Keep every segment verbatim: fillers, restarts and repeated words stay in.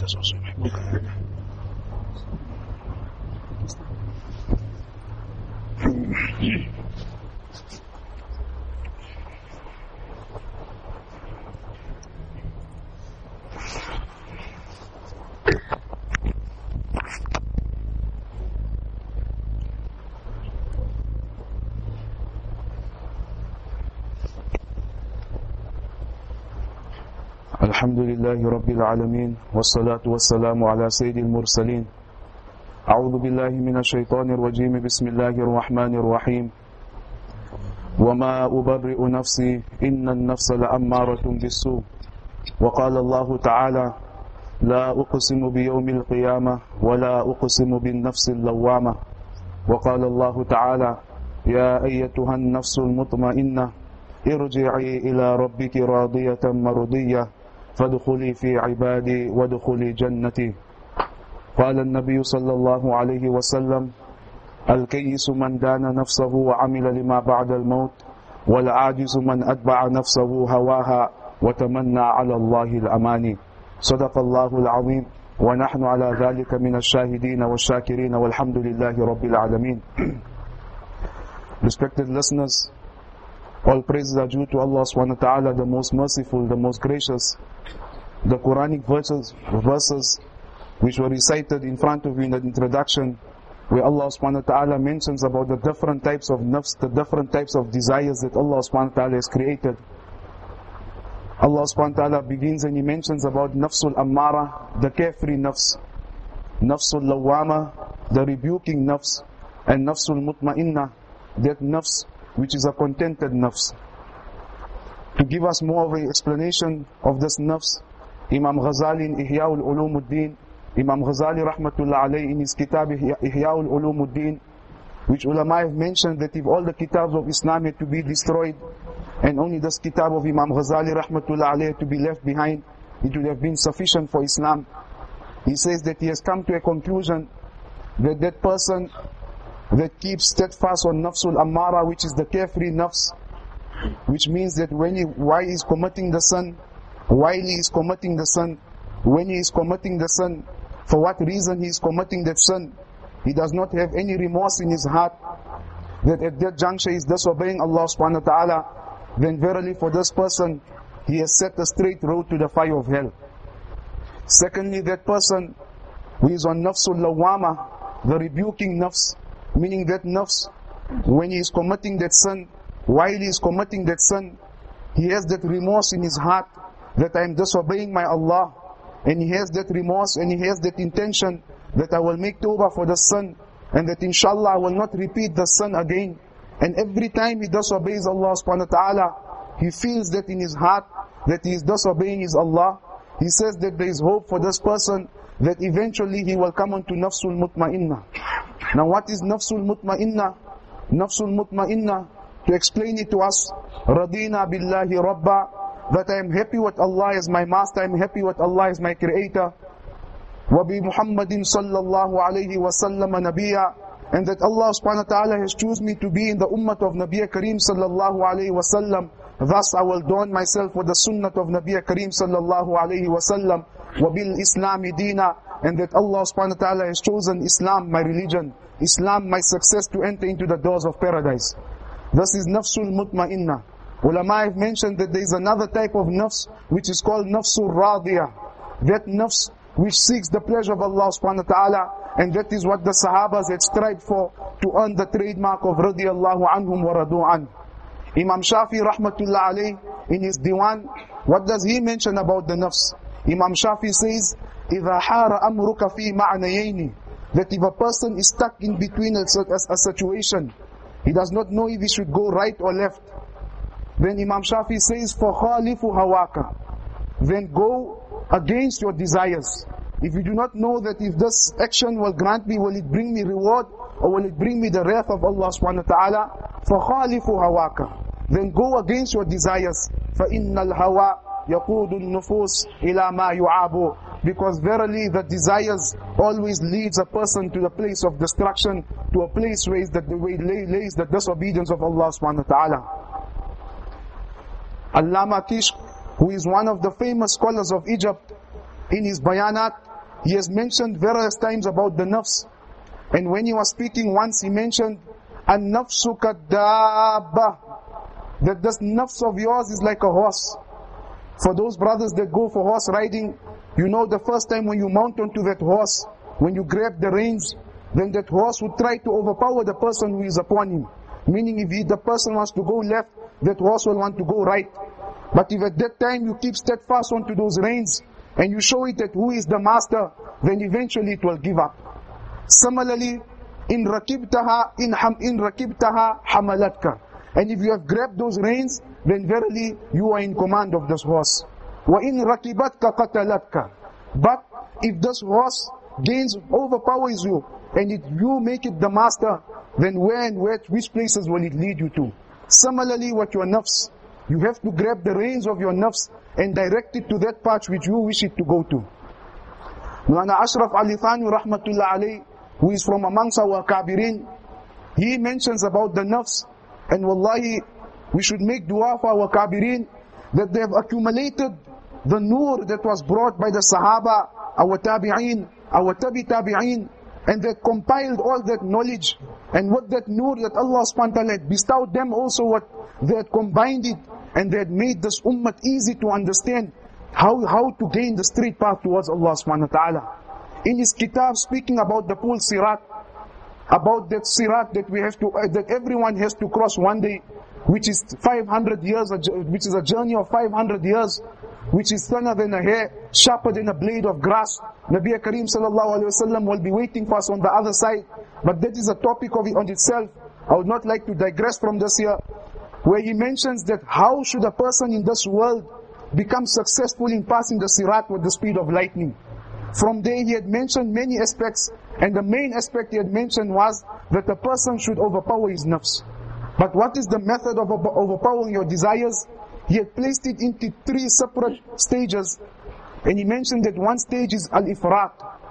Jesus also يحبك. الحمد لله رب العالمين والصلاة والسلام على سيد المرسلين. أعوذ بالله من الشيطان الرجيم. بسم الله الرحمن الرحيم. وما أبرئ نفسي إن النفس لأمارة بالسوء. وقال الله تعالى: لا أقسم بيوم القيامة ولا أقسم بالنفس اللوامة. وقال الله تعالى: يا أيتها النفس المطمئنة ارجعي إلى ربك راضية مرضية فادخلي في عبادي وادخلي جنتي. قال النبي صلى الله عليه وسلم: الكيس من دان نفسه وعمل لما بعد الموت، والعاجز من أتبع نفسه هواها وتمنى على الله الأماني. صدق الله العظيم ونحن على ذلك من الشاهدين والشاكرين والحمد لله رب العالمين. Respected listeners, all praises are due to Allah subhanahu wa ta'ala, the most merciful, the most gracious. The Quranic verses, verses which were recited in front of you in the introduction, where Allah subhanahu wa ta'ala mentions about the different types of nafs, the different types of desires that Allah subhanahu wa ta'ala has created. Allah subhanahu wa ta'ala begins and He mentions about nafsul ammara, the carefree nafs, nafsul lawama, the rebuking nafs, and nafsul mutma'inna, that nafs which is a contented nafs. To give us more of an explanation of this nafs, Imam Ghazali in Ihya'ul Ulumuddin, Imam Ghazali rahmatullah alayhi in his kitab Ihya'ul Ulumuddin, which ulama have mentioned that if all the kitabs of Islam had to be destroyed and only this kitab of Imam Ghazali rahmatullah alayhi to be left behind, it would have been sufficient for Islam. He says that he has come to a conclusion that that person that keeps steadfast on nafsul ammara, which is the carefree nafs, which means that when he, while he is committing the sin, while he is committing the sin, when he is committing the sin, for what reason he is committing that sin, he does not have any remorse in his heart, that at that juncture he is disobeying Allah subhanahu wa ta'ala, then verily for this person, he has set a straight road to the fire of hell. Secondly, that person who is on nafsul lawama, the rebuking nafs, meaning that nafs, when he is committing that sin, while he is committing that sin, he has that remorse in his heart that I am disobeying my Allah, and he has that remorse and he has that intention that I will make tawbah for the sin, and that inshallah I will not repeat the sin again. And every time he disobeys Allah subhanahu wa ta'ala, he feels that in his heart that he is disobeying his Allah. He says that there is hope for this person, that eventually he will come onto nafsul mutma'inna. Now what is nafsul mutma'inna? Nafsul mutma'inna, to explain it to us, radina billahi rabba, that I am happy with Allah as my master, I am happy with Allah as my creator. Wa bi Muhammadin sallallahu alayhi wa sallam nabiyya, and that Allah subhanahu wa ta'ala has chosen me to be in the ummah of Nabi Kareem sallallahu alayhi wa sallam. Thus I will adorn myself with the sunnah of Nabi Kareem sallallahu alayhi wa sallam. Wa bil Islami deena, and that Allah subhanahu wa ta'ala has chosen Islam, my religion, Islam, my success, to enter into the doors of paradise. This is nafsul mutma'inna. Ulama have mentioned that there is another type of nafs which is called nafsul radiyah. That nafs which seeks the pleasure of Allah subhanahu wa ta'ala, and that is what the Sahabas had strived for, to earn the trademark of radiyallahu anhum wa radu an. Imam Shafi rahmatullah alayh in his diwan, what does he mention about the nafs? Imam Shafi says, إِذَا حَارَ أَمْرُكَ فِي مَعْنَيَيْنِ, that if a person is stuck in between a, a, a situation, he does not know if he should go right or left, then Imam Shafi says, فَخَالِفُ هَوَاكَ, then go against your desires. If you do not know that if this action will grant me, will it bring me reward, or will it bring me the wrath of Allah subhanahu wa ta'ala, فَخَالِفُ هَوَاكَ, then go against your desires. فَإِنَّ الْهَوَى يَقُودُ النُّفُوسِ إِلَى مَا يُعَابُ, because verily the desires always leads a person to the place of destruction, to a place where the way lays the disobedience of Allah subhanahu wa ta'ala. Allama Kishk, who is one of the famous scholars of Egypt, in his bayanat, he has mentioned various times about the nafs. And when he was speaking once, he mentioned, an-nafsu kad-dabba, that this nafs of yours is like a horse. For those brothers that go for horse riding, you know the first time when you mount onto that horse, when you grab the reins, then that horse would try to overpower the person who is upon him. Meaning if he, the person wants to go left, that horse will want to go right. But if at that time you keep steadfast onto those reins, and you show it that who is the master, then eventually it will give up. Similarly, in rakibtaha, in, ham, in rakibtaha hamalatka. And if you have grabbed those reins, then verily you are in command of this horse. Wa in rakibatka qatalatka. But if this horse gains, overpowers you, and if you make it the master, then where and where, which places will it lead you to? Similarly, with your nafs, you have to grab the reins of your nafs and direct it to that path which you wish it to go to. Mulana Ashraf Ali Thani rahmatullah alayhi, who is from amongst our kabirin, he mentions about the nafs, and wallahi, we should make dua for our kabirin, that they have accumulated the nur that was brought by the Sahaba, our tabi'een, our tabi tabi'een, and they compiled all that knowledge, and with that nur that Allah subhanahu wa ta'ala had bestowed them also, what they had combined it, and they had made this ummah easy to understand how, how to gain the straight path towards Allah subhanahu wa ta'ala. In his kitab, speaking about the pool sirat, about that sirat that we have to, uh, that everyone has to cross one day, which is five hundred years, which is a journey of five hundred years, which is thinner than a hair, sharper than a blade of grass. Nabi Kareem sallallahu alayhi wa sallam will be waiting for us on the other side. But that is a topic of it on itself. I would not like to digress from this here, where he mentions that how should a person in this world become successful in passing the sirat with the speed of lightning. From there he had mentioned many aspects, and the main aspect he had mentioned was that a person should overpower his nafs. But what is the method of overpowering your desires? He had placed it into three separate stages, and he mentioned that one stage is al-ifrat.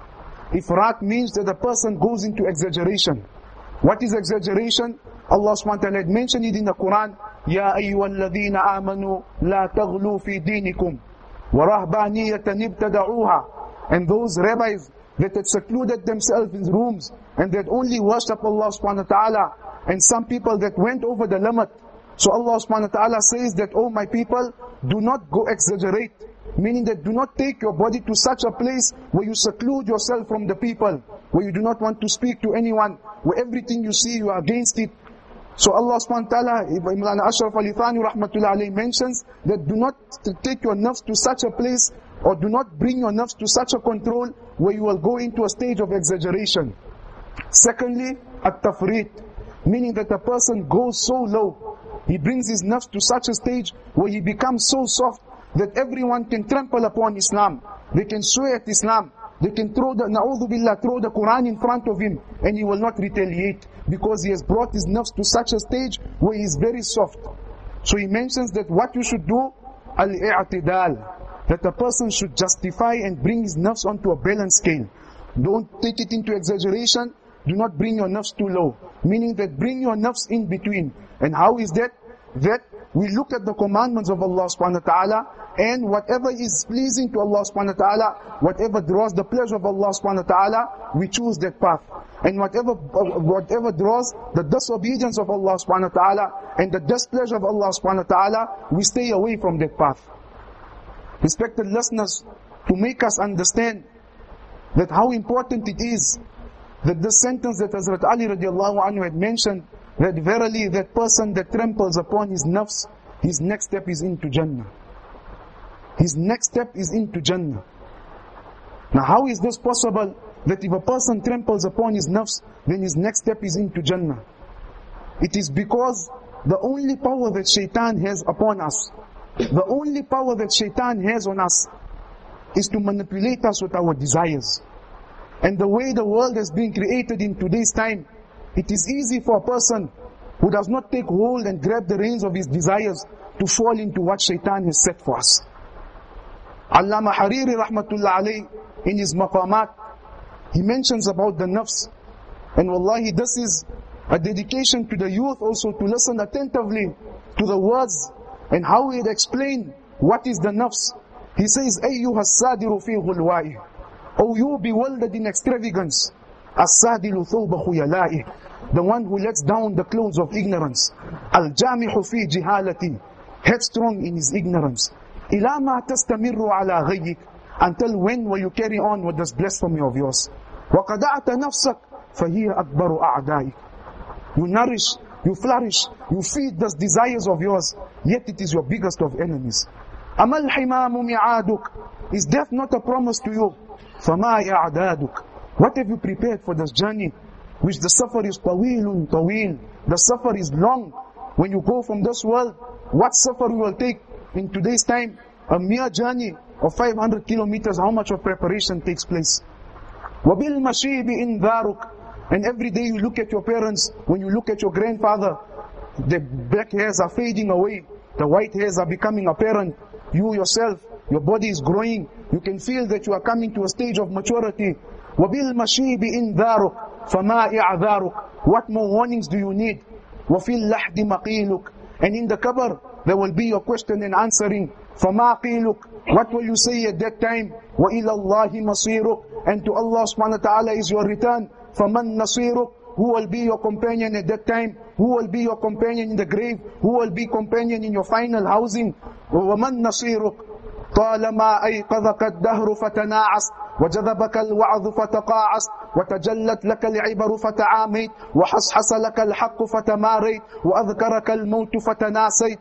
Ifrat means that the person goes into exaggeration. What is exaggeration? Allah subhanahu wa ta'ala had mentioned it in the Quran, Ya ayyuhalladhina amanu la taghlu fi dinikum wa rahbaniyatan ibtada'uha. And those rabbis that had secluded themselves in rooms and that only worship Allah subhanahu wa ta'ala, and some people that went over the limit. So Allah subhanahu wa ta'ala says that, oh my people, do not go exaggerate. Meaning that do not take your body to such a place where you seclude yourself from the people, where you do not want to speak to anyone, where everything you see you are against it. So Allah subhanahu wa ta'ala, Mulana Ashraf Ali Thani rahmatullah alayhi mentions that do not take your nafs to such a place, or do not bring your nafs to such a control where you will go into a stage of exaggeration. Secondly, at-tafrit, meaning that a person goes so low, he brings his nafs to such a stage where he becomes so soft that everyone can trample upon Islam. They can swear at Islam. They can throw the, na'udhu billah, throw the Quran in front of him, and he will not retaliate, because he has brought his nafs to such a stage where he is very soft. So he mentions that what you should do, al-i'tidal, that a person should justify and bring his nafs onto a balanced scale. Don't take it into exaggeration. Do not bring your nafs too low. Meaning that bring your nafs in between. And how is that? That we look at the commandments of Allah subhanahu wa ta'ala, and whatever is pleasing to Allah subhanahu wa ta'ala, whatever draws the pleasure of Allah subhanahu wa ta'ala, we choose that path. And whatever whatever draws the disobedience of Allah subhanahu wa ta'ala and the displeasure of Allah subhanahu wa ta'ala, we stay away from that path. Respected listeners, to make us understand that how important it is that this sentence that Hazrat Ali radiallahu anhu had mentioned, that verily that person that tramples upon his nafs, his next step is into Jannah. His next step is into Jannah. Now how is this possible, that if a person tramples upon his nafs, then his next step is into Jannah? It is because the only power that shaitan has upon us, the only power that shaitan has on us, is to manipulate us with our desires. And the way the world has been created in today's time, it is easy for a person who does not take hold and grab the reins of his desires to fall into what shaitan has set for us. Allama Hariri rahmatullah alayhi, in his maqamat, he mentions about the nafs. And wallahi, this is a dedication to the youth also to listen attentively to the words and how he had explained what is the nafs. He says, أَيُّهَا السَّادِرُ فِي غُلْوَائِهِ, O you bewildered in extravagance, as-sadilu thawba khuyala'i, the one who lets down the clothes of ignorance, al-jamihu fi jihalati, headstrong in his ignorance, ila ma tastamirru ala ghayyik, until when will you carry on with this blasphemy of yours? وَقَدَعْتَ نَفْسَكَ فَهِيَ أَكْبَرُ أَعْدَائِكَ. You nourish, you flourish, you feed those desires of yours, yet it is your biggest of enemies. أَمَا الْحِمَامُ مِعَادُكَ. Is death not a promise to you? فَمَا إِعْدَادُكَ. What have you prepared for this journey? Which the safar is طَوِيلٌ طَوِيل. The safar is long. When you go from this world, what safar you will take in today's time? A mere journey of five hundred kilometers, how much of preparation takes place? وَبِالْمَشِيبِ إِنْذَارُكَ. And every day you look at your parents, when you look at your grandfather, the black hairs are fading away, the white hairs are becoming apparent. You yourself, your body is growing. You can feel that you are coming to a stage of maturity. وَبِالْمَشِيبِ إِنْذَارُكَ فَمَا إِعْذَارُكَ. What more warnings do you need? وَفِي اللَّحْدِ مَقِيلُكَ. And in the qabr, there will be your question and answering. فَمَا قِيلُكَ. What will you say at that time? وَإِلَى اللَّهِ مَصِيرُكَ. And to Allah subhanahu wa ta'ala is your return. فَمَنْ نَصِيرُكَ. Who will be your companion at that time? Who will be your companion in the grave? Who will be companion in your final housing? وَمَنْ نَصِيرُكَ. طالما أيقظك الدهر فتناعست وجذبك الوعظ فتقاعست وتجلت لك العبر فتعاميت وحصحص لك الحق فتماريت وأذكرك الموت فتناسيت.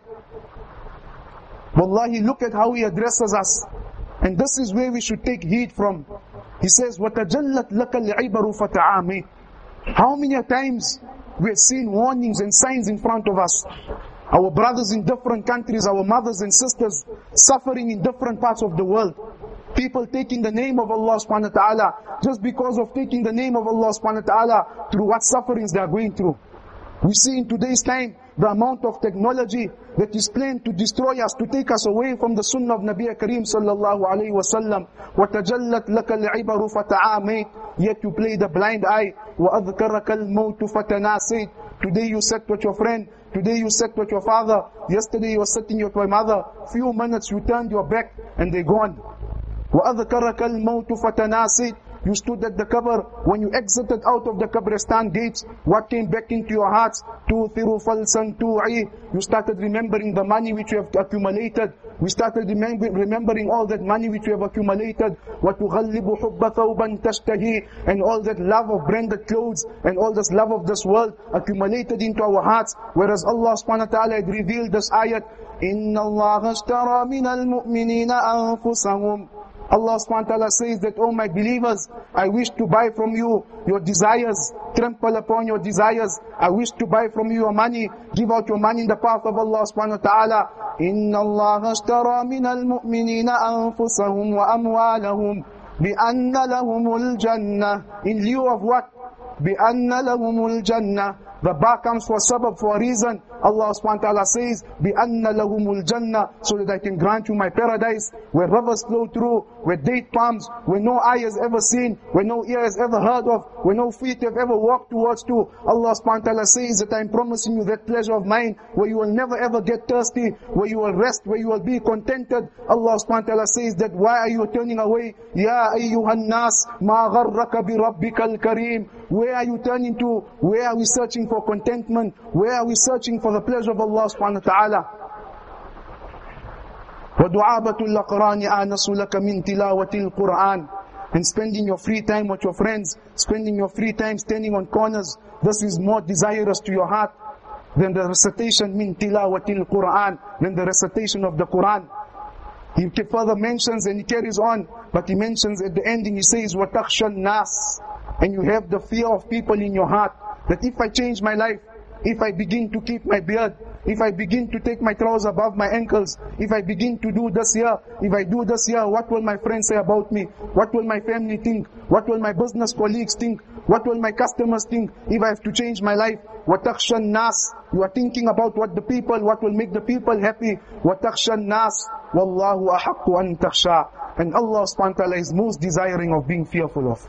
Wallahi, look at how he addresses us. And this is where we should take heed from. He says, وَتَجَلَّتْ لَكَ الْعِبَرُ فَتَعَامِيت. How many times we have seen warnings and signs in front of us? Our brothers in different countries, our mothers and sisters suffering in different parts of the world. People taking the name of Allah subhanahu wa ta'ala just because of taking the name of Allah subhanahu wa ta'ala through what sufferings they are going through. We see in today's time the amount of technology that is planned to destroy us, to take us away from the sunnah of Nabi Kareem sallallahu alayhi wa sallam. وَتَجَلَّتْ لَكَ الْعِبَرُ فَتَعَامَيْتْ. Yet you play the blind eye. وَأَذْكَرَكَ الْمَوْتُ فَتَنَاسَيْتْ. Today you sat with your friend. Today you sat with your father. Yesterday you were sitting with your mother. Few minutes you turned your back and they're gone. وَأَذْكَرَكَ الْمَوْتُ فَتَنَاسَيْتْ. You stood at the qabr. When you exited out of the qabristan gates, what came back into your hearts? تُوثِرُ فَلْسًا تُوعِي. You started remembering the money which you have accumulated. We started remember, remembering all that money which we have accumulated. وَتُغَلِّبُ حُبَّ ثَوْبًا تَشْتَهِي. And all that love of branded clothes and all this love of this world accumulated into our hearts. Whereas Allah subhanahu wa ta'ala had revealed this ayat, إِنَّ اللَّهَ اشْتَرَى مِنَ الْمُؤْمِنِينَ أَنفُسَهُمْ. Allah subhanahu wa ta'ala says that, oh my believers, I wish to buy from you your desires, trample upon your desires. I wish to buy from you your money, give out your money in the path of Allah subhanahu wa ta'ala. إِنَّ اللَّهَ اشْتَرَى مِنَ الْمُؤْمِنِينَ أَنفُسَهُمْ وَأَمْوَالَهُمْ بِأَنَّ لَهُمُ الْجَنَّةِ. In lieu of what? بِأَنَّ لَهُمُ الْجَنَّةِ. The ba comes for sabab, for a reason. Allah subhanahu wa ta'ala says, بِأَنَّ لَهُمُ الْجَنَّةِ. So that I can grant you my paradise, where rivers flow through, where date palms, where no eye has ever seen, where no ear has ever heard of, where no feet have ever walked towards to. Allah subhanahu wa ta'ala says that I am promising you that pleasure of mine, where you will never ever get thirsty, where you will rest, where you will be contented. Allah subhanahu wa ta'ala says that why are you turning away? Ya ayyuhan nas, ma gharraka bi rabbikal kareem. Where are you turning to? Where are we searching for contentment? Where are we searching for the pleasure of Allah subhanahu wa ta'ala? وَدُعَابَةُ الْأَقْرَانِ آنَسُ لَكَ مِنْ تِلَاوَةِ الْقُرْآنِ. And spending your free time with your friends, spending your free time standing on corners, this is more desirous to your heart than the recitation مِنْ تِلَاوَةِ الْقُرْآنِ, than the recitation of the Quran. He further mentions and he carries on, but he mentions at the ending, he says, وَتَخْشَى النَّاسِ. And you have the fear of people in your heart, that if I change my life, if I begin to keep my beard, if I begin to take my trousers above my ankles, if I begin to do this here, if I do this here, what will my friends say about me? What will my family think? What will my business colleagues think? What will my customers think if I have to change my life? وَتَخْشَى النَّاسِ. You are thinking about what the people, what will make the people happy. وَتَخْشَى النَّاسِ وَاللَّهُ أَحَقُّ أَن تَخْشَى. And Allah subhanahu wa ta'ala is most desiring of being fearful of.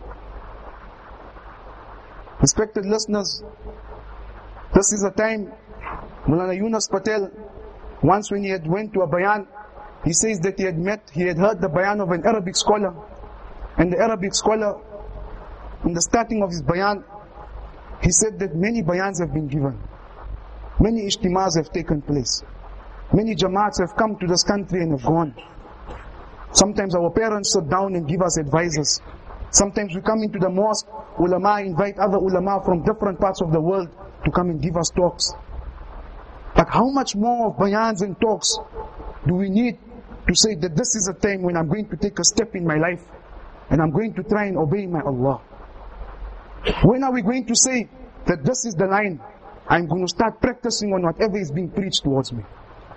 Respected listeners, this is a time, Mulana Yunus Patel, once when he had went to a bayan, he says that he had met, he had heard the bayan of an Arabic scholar. And the Arabic scholar, in the starting of his bayan, he said that many bayans have been given. Many ijtimas have taken place. Many jamaats have come to this country and have gone. Sometimes our parents sit down and give us advices. Sometimes we come into the mosque, ulama invite other ulama from different parts of the world to come and give us talks. But how much more of bayans and talks do we need to say that this is a time when I'm going to take a step in my life and I'm going to try and obey my Allah? When are we going to say that this is the line, I'm going to start practicing on whatever is being preached towards me?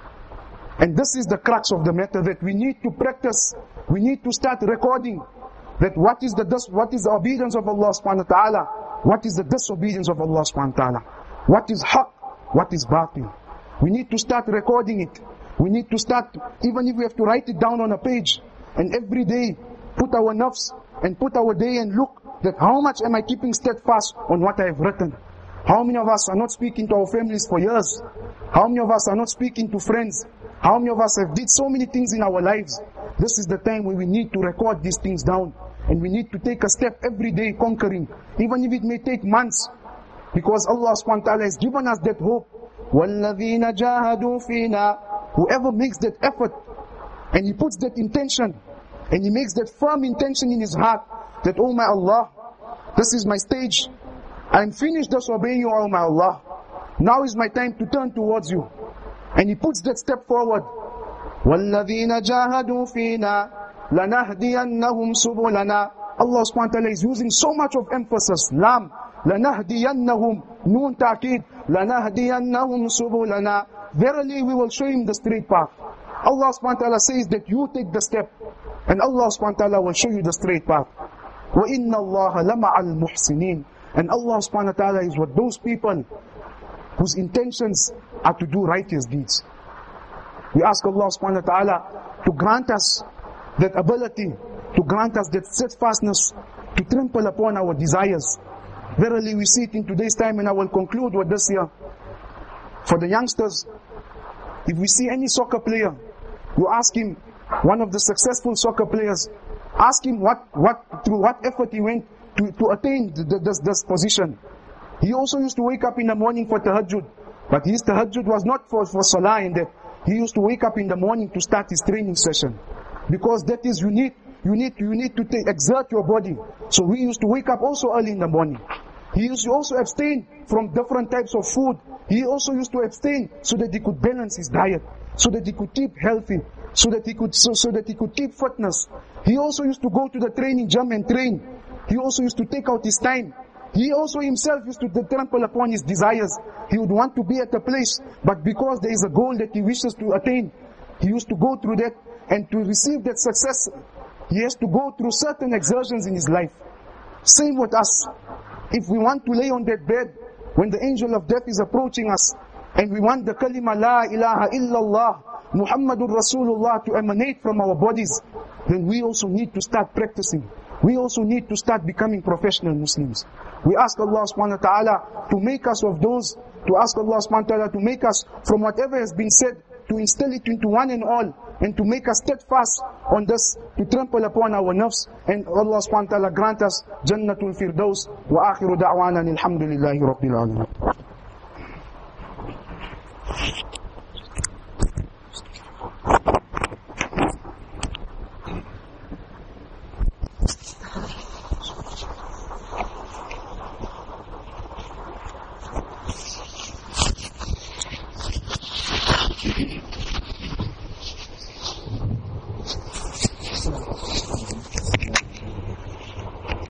And this is the crux of the matter, that we need to practice, we need to start recording that what is the what is the obedience of Allah subhanahu wa ta'ala, what is the disobedience of Allah subhanahu wa ta'ala, what is haqq, what is batil. We need to start recording it. We need to start, even if we have to write it down on a page, and every day put our nafs and put our day and look that how much am I keeping steadfast on what I have written. How many of us are not speaking to our families for years? How many of us are not speaking to friends? How many of us have did so many things in our lives? This is the time when we need to record these things down. And we need to take a step every day conquering, even if it may take months. Because Allah subhanahu wa ta'ala has given us that hope. وَالَّذِينَ جَاهَدُوا فِينَا. Whoever makes that effort, and he puts that intention, and he makes that firm intention in his heart, that, oh my Allah, this is my stage. I'm finished disobeying you, oh my Allah. Now is my time to turn towards you. And he puts that step forward. وَالَّذِينَ جَاهَدُوا فِينَا لَنَهْدِيَنَّهُمْ سُبُلَنَا. Allah subhanahu wa ta'ala is using so much of emphasis. Lam, لَنَهْدِيَنَّهُمْ, Noon ta'kid, لَنَهْدِيَنَّهُمْ سُبُلَنَا. Verily we will show him the straight path. Allah subhanahu wa ta'ala says that you take the step, and Allah subhanahu wa ta'ala will show you the straight path. وَإِنَّ اللَّهَ لَمَعَ الْمُحْسِنِينَ. And Allah subhanahu wa ta'ala is with those people whose intentions are to do righteous deeds. We ask Allah subhanahu wa ta'ala to grant us that ability, to grant us that steadfastness, to trample upon our desires. Verily we see it in today's time, and I will conclude with this here. For the youngsters, if we see any soccer player, you ask him, one of the successful soccer players, ask him what, what through what effort he went to, to attain the, the, this, this position. He also used to wake up in the morning for tahajjud, but his tahajjud was not for, for salah and that. He used to wake up in the morning to start his training session. Because that is, you need, you need, you need to take, exert your body. So he used to wake up also early in the morning. He used to also abstain from different types of food. He also used to abstain so that he could balance his diet, so that he could keep healthy, so that he could, so, so that he could keep fitness. He also used to go to the training gym and train. He also used to take out his time. He also himself used to trample upon his desires. He would want to be at a place, but because there is a goal that he wishes to attain, he used to go through that, and to receive that success, he has to go through certain exertions in his life. Same with us. If we want to lay on that bed, when the angel of death is approaching us, and we want the kalima la ilaha illallah, Muhammadur Rasulullah to emanate from our bodies, then we also need to start practicing. We also need to start becoming professional Muslims. We ask Allah subhanahu wa ta'ala to make us of those, to ask Allah subhanahu wa ta'ala to make us from whatever has been said, to instill it into one and all, and to make us steadfast on this, to trample upon our nafs, and Allah subhanahu wa ta'ala grant us Jannatul Firdaus, wa akhiru da'wana alhamdulillahi rabbil alamin. Thank you.